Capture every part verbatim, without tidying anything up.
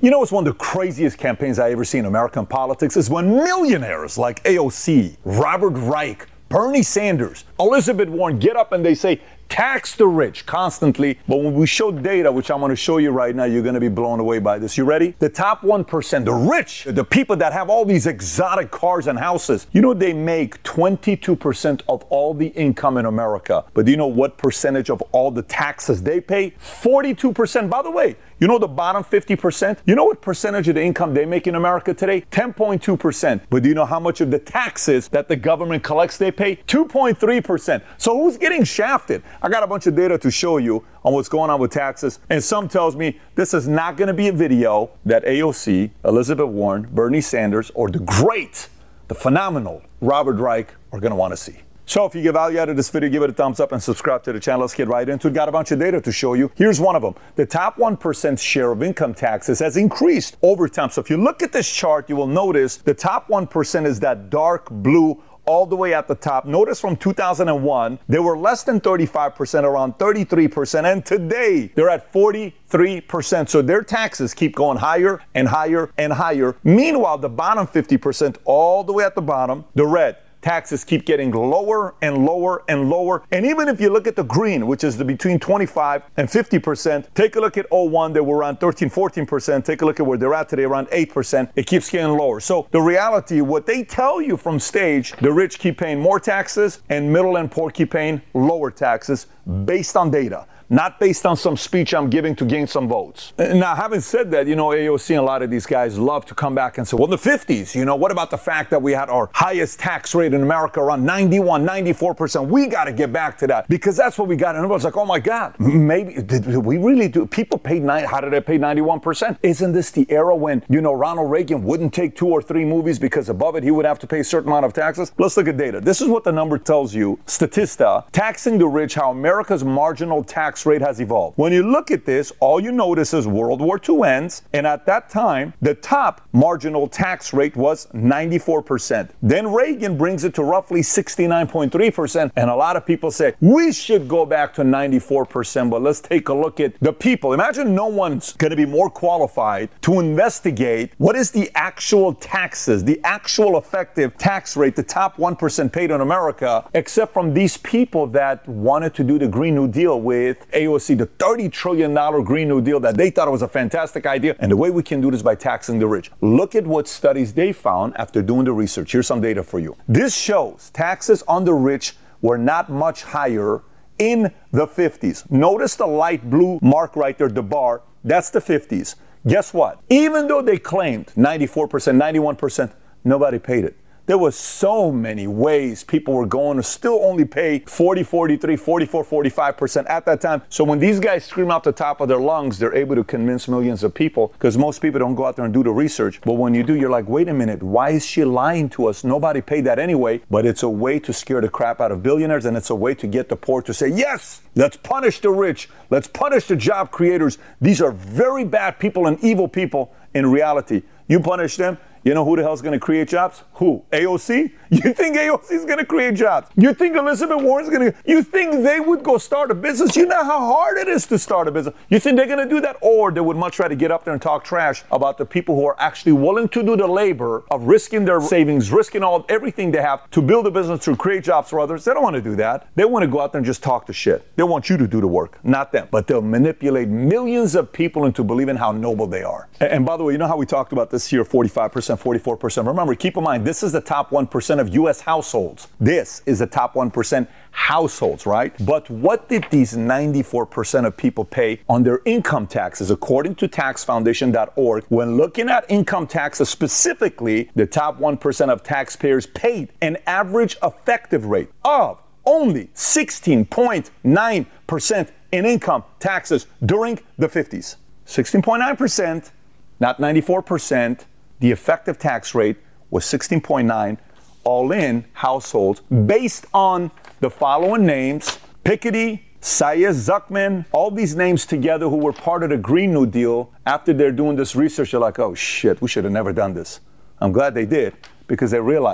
You know, it's one of the craziest campaigns I ever seen in American politics is when millionaires like A O C, Robert Reich, Bernie Sanders, Elizabeth Warren get up and they say, tax the rich constantly. But when we show data, which I'm going to show you right now, you're going to be blown away by this. You ready? The top one percent, the rich, the people that have all these exotic cars and houses, you know, they make twenty-two percent of all the income in America. But do you know what percentage of all the taxes they pay? forty-two percent. By the way, you know the bottom fifty percent? You know what percentage of the income they make in America today? ten point two percent. But do you know how much of the taxes that the government collects they pay? two point three percent. So who's getting shafted? I got a bunch of data to show you on what's going on with taxes. And some tells me this is not going to be a video that A O C, Elizabeth Warren, Bernie Sanders, or the great, the phenomenal Robert Reich are going to want to see. So if you get value out of this video, give it a thumbs up and subscribe to the channel. Let's get right into it. Got a bunch of data to show you. Here's one of them. The top one percent share of income taxes has increased over time. So if you look at this chart, you will notice the top one percent is that dark blue all the way at the top. Notice from two thousand one, they were less than thirty-five percent, around thirty-three percent, and today they're at forty-three percent. So their taxes keep going higher and higher and higher. Meanwhile, the bottom fifty percent, all the way at the bottom, the red, taxes keep getting lower and lower and lower. And even if you look at the green, which is the between twenty-five and fifty percent, take a look at oh one, they were around thirteen, fourteen percent. Take a look at where they're at today, around eight percent. It keeps getting lower. So the reality, what they tell you from stage, the rich keep paying more taxes and middle and poor keep paying lower taxes based on data, not based on some speech I'm giving to gain some votes. Now, having said that, you know, A O C and a lot of these guys love to come back and say, well, in the fifties, you know, what about the fact that we had our highest tax rate in America around ninety-one, ninety-four percent? We got to get back to that because that's what we got. And everyone's like, oh my God, maybe, did we really do? People paid nine, how did they pay ninety-one percent? Isn't this the era when, you know, Ronald Reagan wouldn't take two or three movies because above it, he would have to pay a certain amount of taxes? Let's look at data. This is what the number tells you. Statista, taxing the rich, how America's marginal tax rate has evolved. When you look at this, all you notice is World War Two ends, and at that time, the top marginal tax rate was ninety-four percent. Then Reagan brings it to roughly sixty-nine point three percent, and a lot of people say, we should go back to ninety-four percent, but let's take a look at the people. Imagine no one's going to be more qualified to investigate what is the actual taxes, the actual effective tax rate, the top one percent paid in America, except from these people that wanted to do the Green New Deal with A O C, the thirty trillion dollars Green New Deal that they thought was a fantastic idea. And the way we can do this by taxing the rich. Look at what studies they found after doing the research. Here's some data for you. This shows taxes on the rich were not much higher in the fifties. Notice the light blue mark right there, the bar. That's the fifties. Guess what? Even though they claimed ninety-four percent, ninety-one percent, nobody paid it. There was so many ways people were going to still only pay forty, forty-three, forty-four, forty-five percent at that time. So when these guys scream out the top of their lungs, they're able to convince millions of people because most people don't go out there and do the research. But when you do, you're like, wait a minute, why is she lying to us? Nobody paid that anyway. But it's a way to scare the crap out of billionaires, and it's a way to get the poor to say, yes, let's punish the rich. Let's punish the job creators. These are very bad people and evil people in reality. You punish them. You know who the hell's going to create jobs? Who? A O C? You think A O C is going to create jobs? You think Elizabeth Warren's going to? You think they would go start a business? You know how hard it is to start a business. You think they're going to do that? Or they would much rather get up there and talk trash about the people who are actually willing to do the labor of risking their savings, risking all everything they have to build a business, to create jobs for others. They don't want to do that. They want to go out there and just talk the shit. They want you to do the work, not them. But they'll manipulate millions of people into believing how noble they are. And, and by the way, you know how we talked about this here, forty-five percent, forty-four percent. Remember, keep in mind, this is the top one percent of U S households. This is the top one percent households, right? But what did these ninety-four percent of people pay on their income taxes? According to tax foundation dot org, when looking at income taxes specifically, the top one percent of taxpayers paid an average effective rate of only sixteen point nine percent in income taxes during the fifties. sixteen point nine percent, not ninety-four percent. The effective tax rate was sixteen point nine all-in households based on the following names: Piketty, Sayez Zuckman, all these names together who were part of the Green New Deal. After they're doing this research, they're like, oh shit, we should have never done this. I'm glad they did, because they realize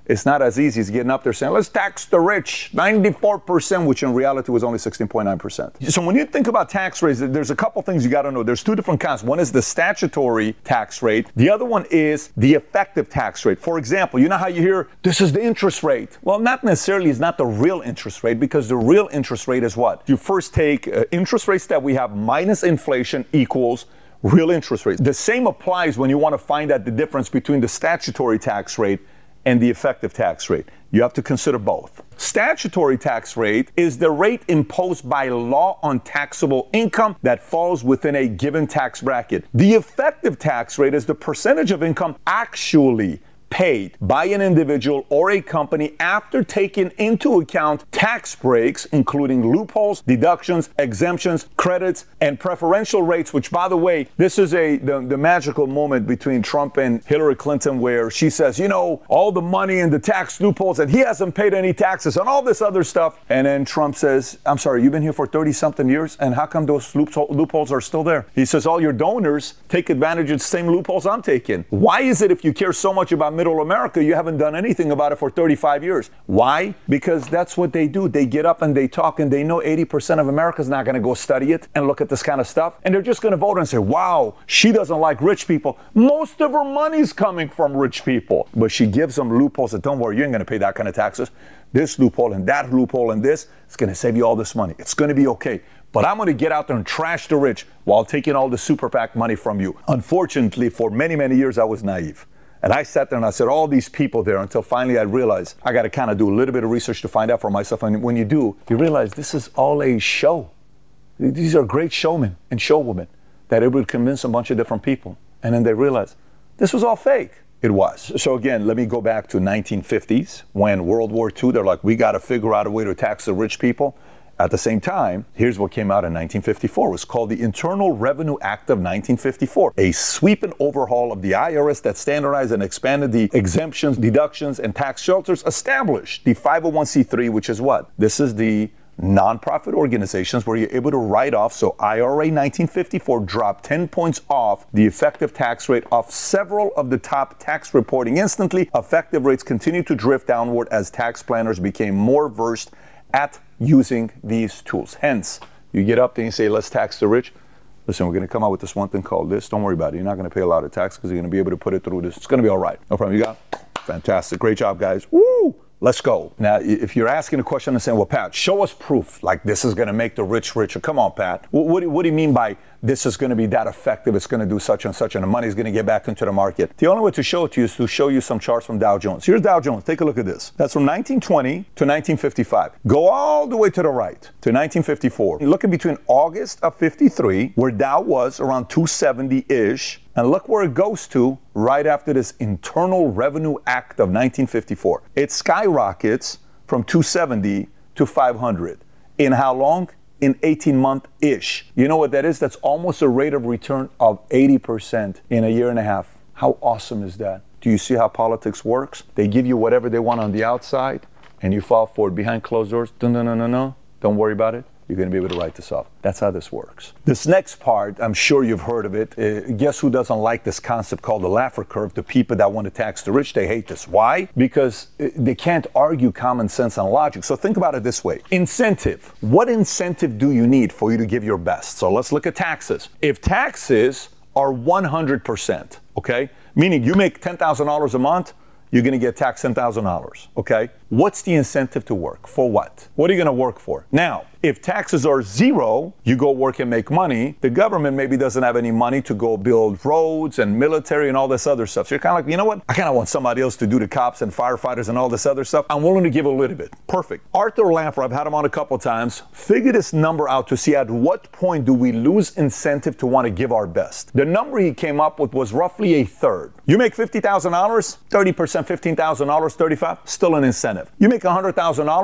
it's not as easy as getting up there saying, let's tax the rich, ninety-four percent, which in reality was only sixteen point nine percent. So when you think about tax rates, there's a couple things you got to know. There's two different kinds. One is the statutory tax rate. The other one is the effective tax rate. For example, you know how you hear, this is the interest rate. Well, not necessarily, it's not the real interest rate, because the real interest rate is what? You first take uh, interest rates that we have minus inflation equals real interest rates. The same applies when you want to find out the difference between the statutory tax rate and the effective tax rate. You have to consider both. Statutory tax rate is the rate imposed by law on taxable income that falls within a given tax bracket. The effective tax rate is the percentage of income actually paid by an individual or a company after taking into account tax breaks, including loopholes, deductions, exemptions, credits, and preferential rates, which, by the way, this is a the, the magical moment between Trump and Hillary Clinton, where she says, you know, all the money in the tax loopholes, and he hasn't paid any taxes and all this other stuff. And then Trump says, I'm sorry, you've been here for thirty something years, and how come those loopholes are still there? He says, all your donors take advantage of the same loopholes I'm taking. Why is it, if you care so much about middle America, you haven't done anything about it for thirty-five years? Why? Because that's what they do. They get up and they talk, and they know eighty percent of America's not going to go study it and look at this kind of stuff. And they're just going to vote and say, wow, she doesn't like rich people. Most of her money's coming from rich people. But she gives them loopholes that, don't worry, you ain't going to pay that kind of taxes. This loophole and that loophole and this, it's going to save you all this money. It's going to be okay. But I'm going to get out there and trash the rich while taking all the super PAC money from you. Unfortunately, for many, many years, I was naive. And I sat there and I said, all these people there, until finally I realized I got to kind of do a little bit of research to find out for myself. And when you do, you realize this is all a show. These are great showmen and showwomen that able to convince a bunch of different people. And then they realize this was all fake. It was. So again, let me go back to nineteen fifties, when World War Two, they're like, we got to figure out a way to tax the rich people. At the same time, here's what came out in nineteen fifty-four. It was called the Internal Revenue Act of nineteen fifty-four, a sweeping overhaul of the I R S that standardized and expanded the exemptions, deductions, and tax shelters, established the five oh one c three, which is what? This is the nonprofit organizations where you're able to write off. So I R A nineteen fifty-four dropped ten points off the effective tax rate of several of the top tax reporting instantly. Effective rates continued to drift downward as tax planners became more versed at using these tools. Hence, you get up there and you say, let's tax the rich. Listen, we're going to come out with this one thing called this. Don't worry about it. You're not going to pay a lot of tax because you're going to be able to put it through this. It's going to be all right. No problem. You got it? Fantastic. Great job, guys. Woo! Let's go. Now, if you're asking a question and saying, well, Pat, show us proof like this is going to make the rich richer. Come on, Pat. What, what, do, what do you mean by this is going to be that effective? It's going to do such and such, and the money's going to get back into the market. The only way to show it to you is to show you some charts from Dow Jones. Here's Dow Jones. Take a look at this. That's from nineteen twenty to nineteen fifty-five. Go all the way to the right to nineteen fifty-four. You're looking between August of fifty-three, where Dow was around two seventy-ish, and look where it goes to right after this Internal Revenue Act of nineteen fifty-four. It skyrockets from two seventy to five hundred. In how long? In eighteen month-ish. You know what that is? That's almost a rate of return of eighty percent in a year and a half. How awesome is that? Do you see how politics works? They give you whatever they want on the outside, and you fall for it behind closed doors. No, no, no, no, no. Don't worry about it. You're going to be able to write this off. That's how this works. This next part, I'm sure you've heard of it. Uh, guess who doesn't like this concept called the Laffer curve? The people that want to tax the rich, they hate this. Why? Because uh, they can't argue common sense and logic. So think about it this way. Incentive. What incentive do you need for you to give your best? So let's look at taxes. If taxes are one hundred percent, okay, meaning you make ten thousand dollars a month, you're going to get taxed ten thousand dollars, okay? What's the incentive to work? For what? What are you going to work for? Now, if taxes are zero, you go work and make money. The government maybe doesn't have any money to go build roads and military and all this other stuff. So you're kind of like, you know what? I kind of want somebody else to do the cops and firefighters and all this other stuff. I'm willing to give a little bit. Perfect. Arthur Laffer, I've had him on a couple of times, figure this number out to see at what point do we lose incentive to want to give our best. The number he came up with was roughly a third. You make fifty thousand dollars, thirty percent, fifteen thousand dollars, thirty-five, still an incentive. You make one hundred thousand dollars,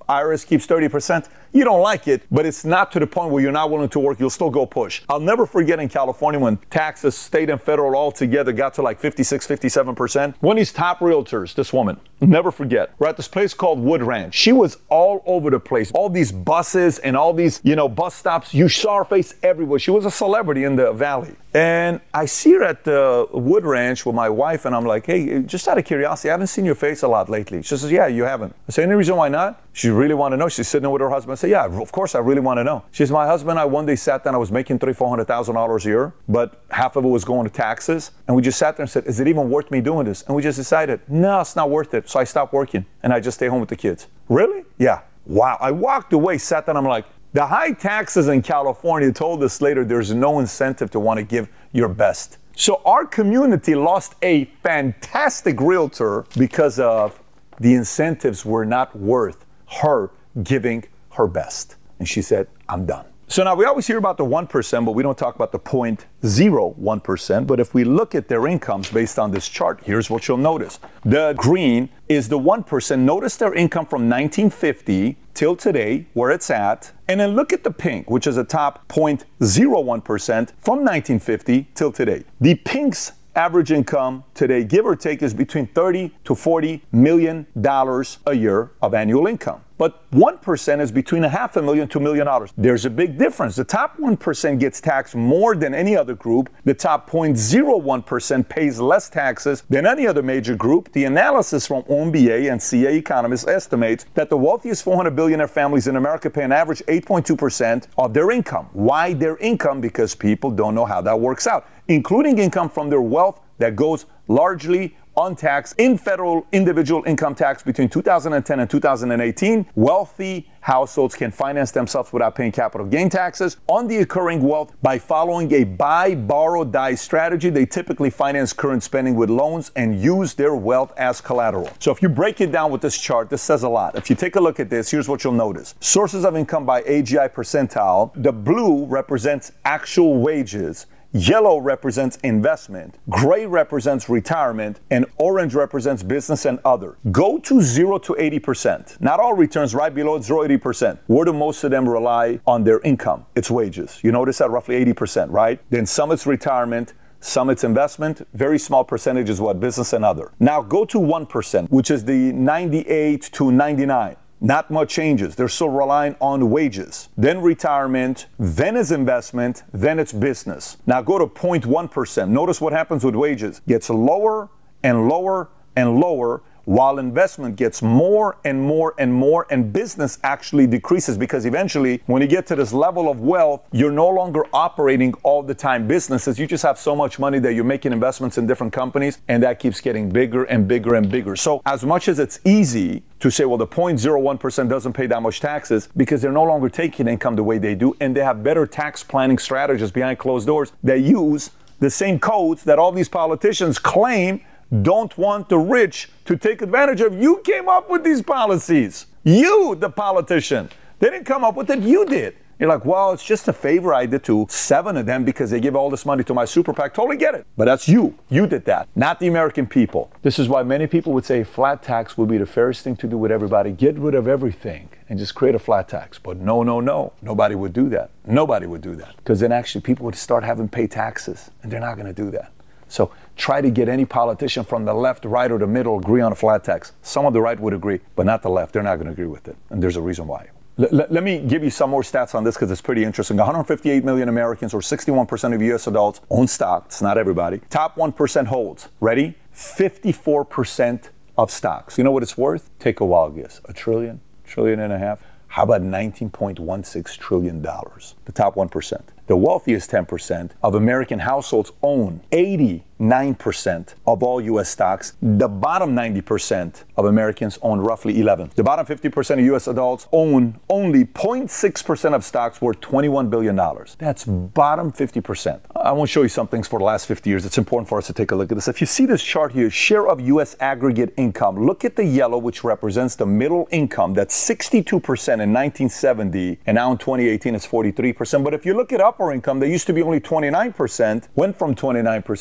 I R S keeps thirty percent. You don't like it, but it's not to the point where you're not willing to work. You'll still go push. I'll never forget in California when taxes, state and federal all together, got to like fifty-six, fifty-seven percent. One of these top realtors, this woman, never forget, we're at this place called Wood Ranch. She was all over the place. All these buses and all these, you know, bus stops. You saw her face everywhere. She was a celebrity in the valley. And I see her at the Wood Ranch with my wife, and I'm like, hey, just out of curiosity, I haven't seen your face a lot lately. She says, yeah, you haven't. I say, any reason why not? She really want to know. She's sitting with her husband. I say, yeah, of course, I really want to know. She says, my husband and I one day sat down. I was making three, four hundred thousand dollars a year, but half of it was going to taxes. And we just sat there and said, is it even worth me doing this? And we just decided, no, it's not worth it. So I stopped working, and I just stay home with the kids. Really? Yeah. Wow. I walked away, sat down. I'm like, the high taxes in California told us later there's no incentive to want to give your best. So our community lost a fantastic realtor because of the incentives were not worth her giving her best. And she said, I'm done. So now we always hear about the one percent, but we don't talk about the zero point zero one percent. But if we look at their incomes based on this chart, here's what you'll notice. The green is the one percent. Notice their income from nineteen fifty till today, where it's at. And then look at the pink, which is the top zero point zero one percent from nineteen fifty till today. The pink's average income today, give or take, is between thirty to forty million dollars a year of annual income. But one percent is between a half a million to a million dollars. There's a big difference. The top one percent gets taxed more than any other group. The top zero point zero one percent pays less taxes than any other major group. The analysis from O M B A and C A economists estimates that the wealthiest four hundred billionaire families in America pay an average eight point two percent of their income. Why their income? Because people don't know how that works out, including income from their wealth that goes largely untaxed in federal individual income tax between two thousand ten and two thousand eighteen. Wealthy households can finance themselves without paying capital gain taxes on the occurring wealth by following a buy, borrow, die strategy. They typically finance current spending with loans and use their wealth as collateral. So if you break it down with this chart, this says a lot. If you take a look at this, here's what you'll notice. Sources of income by A G I percentile. The blue represents actual wages. Yellow represents investment, gray represents retirement, and orange represents business and other. Go to zero to eighty percent. Not all returns, right below zero to eighty percent. Where do most of them rely on their income? It's wages. You notice that roughly eighty percent, right? Then some it's retirement, some it's investment, very small percentage is what? Business and other. Now go to one percent, which is the ninety-eight to ninety-nine. Not much changes. They're still relying on wages. Then retirement, then it's investment, then it's business. Now go to zero point one percent. Notice what happens with wages. Gets lower and lower and lower, while investment gets more and more and more, and business actually decreases, because eventually when you get to this level of wealth, you're no longer operating all the time businesses. You just have so much money that you're making investments in different companies, and that keeps getting bigger and bigger and bigger. So as much as it's easy to say, well, the zero point zero one percent doesn't pay that much taxes, because they're no longer taking income the way they do, and they have better tax planning strategies behind closed doors that use the same codes that all these politicians claim don't want the rich to take advantage of. You came up with these policies. You, the politician. They didn't come up with it. You did. You're like, well, it's just a favor I did to seven of them because they give all this money to my super PAC. Totally get it. But that's you. You did that, not the American people. This is why many people would say flat tax would be the fairest thing to do with everybody. Get rid of everything and just create a flat tax. But no, no, no. Nobody would do that. Nobody would do that. Because then actually people would start having to pay taxes, and they're not going to do that. So try to get any politician from the left, right, or the middle agree on a flat tax. Some of the right would agree, but not the left. They're not going to agree with it. And there's a reason why. L- l- let me give you some more stats on this because it's pretty interesting. one hundred fifty-eight million Americans, or sixty-one percent of U S adults, own stock. It's not everybody. Top one percent holds. Ready? fifty-four percent of stocks. You know what it's worth? Take a wild guess. A trillion? Trillion and a half? How about nineteen point one six trillion dollars? The top one percent. The wealthiest ten percent of American households own eighty-nine percent of all U S stocks. The bottom ninety percent of Americans own roughly eleven. The bottom fifty percent of U S adults own only zero point six percent of stocks worth twenty-one billion dollars. That's bottom fifty percent. I want to show you some things for the last fifty years. It's important for us to take a look at this. If you see this chart here, share of U S aggregate income, look at the yellow, which represents the middle income. That's sixty-two percent in nineteen seventy, and now in twenty eighteen it's forty-three percent. But if you look at upper income, they used to be only twenty-nine percent, went from twenty-nine percent to forty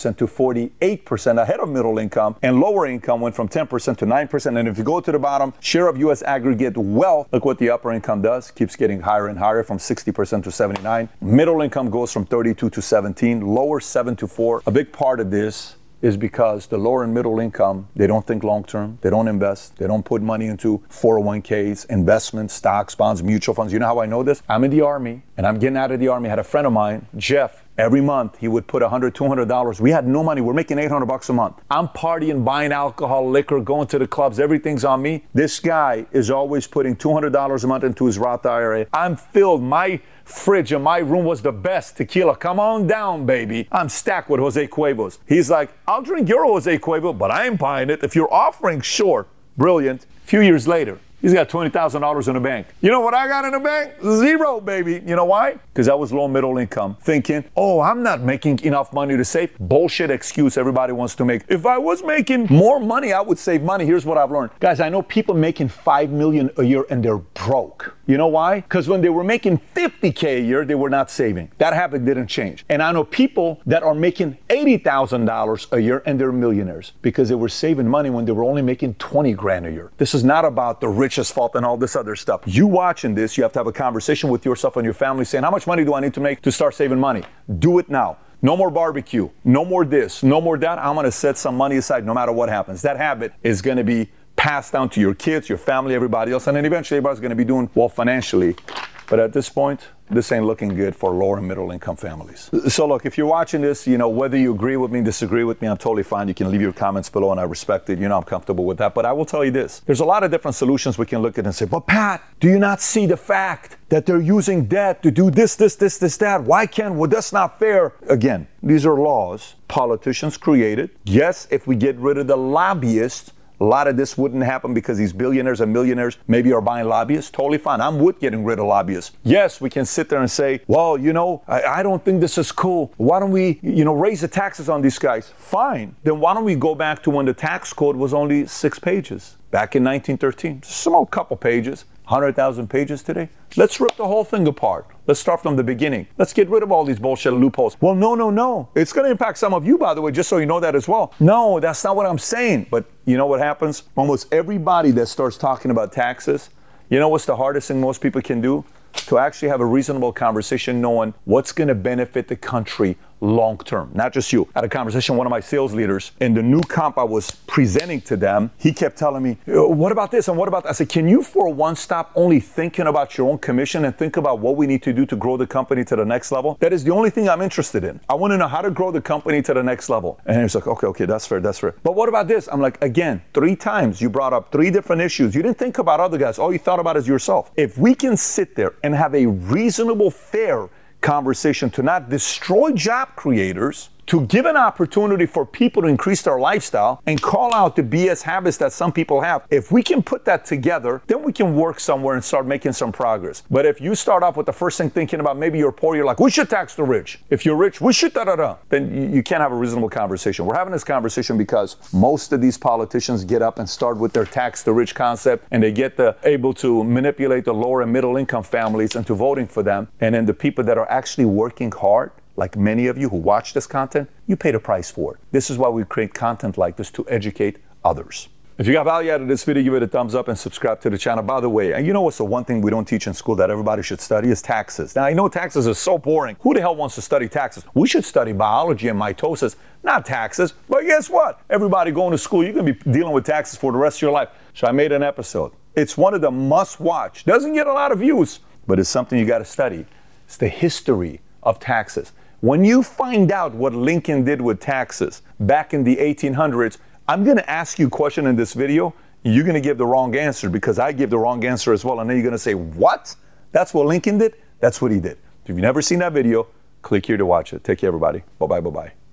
forty-eight percent ahead of middle income, and lower income went from ten percent to nine percent. And if you go to the bottom, share of U S aggregate wealth, look what the upper income does, keeps getting higher and higher from sixty percent to seventy-nine. Middle income goes from thirty-two to seventeen, lower seven to four. A big part of this is because the lower and middle income, they don't think long term, they don't invest, they don't put money into four oh one k's, investments, stocks, bonds, mutual funds. You know how I know this? I'm in the Army and I'm getting out of the Army. I had a friend of mine, Jeff. Every month he would put one hundred, two hundred dollars. We had no money. We're making eight hundred bucks a month. I'm partying, buying alcohol, liquor, going to the clubs. Everything's on me. This guy is always putting two hundred dollars a month into his Roth I R A. I'm filled. My fridge in my room was the best tequila. Come on down, baby. I'm stacked with Jose Cuervo's. He's like, I'll drink your Jose Cuervo, but I ain't buying it. If you're offering, sure. Brilliant. A few years later, he's got twenty thousand dollars in the bank. You know what I got in the bank? Zero, baby. You know why? Because I was low middle income, thinking, oh, I'm not making enough money to save. Bullshit excuse everybody wants to make. If I was making more money, I would save money. Here's what I've learned. Guys, I know people making five million dollars a year and they're broke. You know why? Because when they were making fifty K a year, they were not saving. That habit didn't change. And I know people that are making eighty thousand dollars a year and they're millionaires because they were saving money when they were only making twenty grand a year. This is not about the richest fault and all this other stuff. You watching this, you have to have a conversation with yourself and your family saying, how much money do I need to make to start saving money? Do it now. No more barbecue. No more this. No more that. I'm going to set some money aside no matter what happens. That habit is going to be passed down to your kids, your family, everybody else, and then eventually everybody's going to be doing well financially. But at this point, this ain't looking good for lower and middle income families. So look, if you're watching this, you know, whether you agree with me, disagree with me, I'm totally fine. You can leave your comments below and I respect it. You know, I'm comfortable with that. But I will tell you this, there's a lot of different solutions we can look at and say, but Pat, do you not see the fact that they're using debt to do this, this, this, this, that? Why can't, well, that's not fair. Again, these are laws politicians created. Yes, if we get rid of the lobbyists, a lot of this wouldn't happen because these billionaires and millionaires maybe are buying lobbyists. Totally fine. I'm with getting rid of lobbyists. Yes, we can sit there and say, well, you know, I, I don't think this is cool. Why don't we, you know, raise the taxes on these guys? Fine. Then why don't we go back to when the tax code was only six pages? Back in nineteen thirteen. Just a small couple pages. one hundred thousand pages today. Let's rip the whole thing apart. Let's start from the beginning. Let's get rid of all these bullshit loopholes. Well, no, no, no. It's going to impact some of you, by the way, just so you know that as well. No, that's not what I'm saying. But you know what happens? Almost everybody that starts talking about taxes, you know what's the hardest thing most people can do? To actually have a reasonable conversation knowing what's going to benefit the country long term, not just you. I had a conversation with one of my sales leaders, and the new comp I was presenting to them, he kept telling me, what about this and what about that? I said, can you for one stop only thinking about your own commission and think about what we need to do to grow the company to the next level? That is the only thing I'm interested in. I want to know how to grow the company to the next level. And he was like, okay, okay, that's fair, that's fair. But what about this? I'm like, again, three times you brought up three different issues. You didn't think about other guys. All you thought about is yourself. If we can sit there and have a reasonable, fair conversation to not destroy job creators, to give an opportunity for people to increase their lifestyle and call out the B S habits that some people have. If we can put that together, then we can work somewhere and start making some progress. But if you start off with the first thing thinking about maybe you're poor, you're like, we should tax the rich. If you're rich, we should da-da-da. Then you, you can't have a reasonable conversation. We're having this conversation because most of these politicians get up and start with their tax the rich concept, and they get the able to manipulate the lower and middle income families into voting for them. And then the people that are actually working hard, like many of you who watch this content, you pay the price for it. This is why we create content like this, to educate others. If you got value out of this video, give it a thumbs up and subscribe to the channel. By the way, and you know what's the one thing we don't teach in school that everybody should study is taxes. Now, I know taxes are so boring. Who the hell wants to study taxes? We should study biology and mitosis, not taxes. But guess what? Everybody going to school, you're going to be dealing with taxes for the rest of your life. So I made an episode. It's one of the must-watch. Doesn't get a lot of views, but it's something you got to study. It's the history of taxes. When you find out what Lincoln did with taxes back in the eighteen hundreds, I'm going to ask you a question in this video. You're going to give the wrong answer because I give the wrong answer as well. And then you're going to say, what? That's what Lincoln did? That's what he did. If you've never seen that video, click here to watch it. Take care, everybody. Bye-bye, bye-bye.